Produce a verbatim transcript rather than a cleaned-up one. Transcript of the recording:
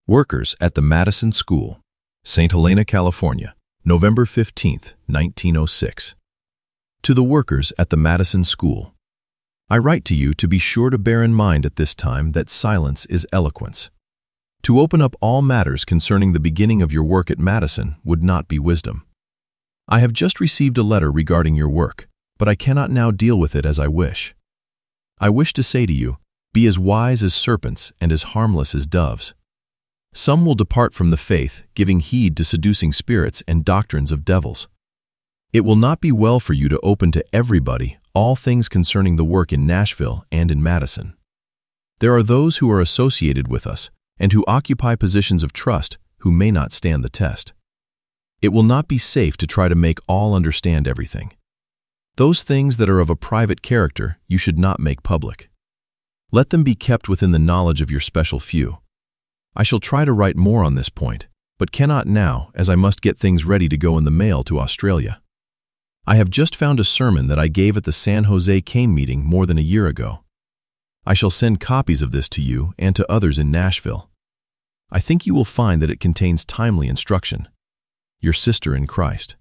Workers at the Madison School, Saint Helena, California, November fifteenth, nineteen oh six. To the workers at the Madison School, I write to you to be sure to bear in mind at this time that silence is eloquence. To open up all matters concerning the beginning of your work at Madison would not be wisdom. I have just received a letter regarding your work, but I cannot now deal with it as I wish. I wish to say to you, be as wise as serpents and as harmless as doves. Some will depart from the faith, giving heed to seducing spirits and doctrines of devils. It will not be well for you to open to everybody all things concerning the work in Nashville and in Madison. There are those who are associated with us and who occupy positions of trust who may not stand the test. It will not be safe to try to make all understand everything. Those things that are of a private character you should not make public. Let them be kept within the knowledge of your special few. I shall try to write more on this point, but cannot now as I must get things ready to go in the mail to Australia. I have just found a sermon that I gave at the San Jose Cane meeting more than a year ago. I shall send copies of this to you and to others in Nashville. I think you will find that it contains timely instruction. Your sister in Christ.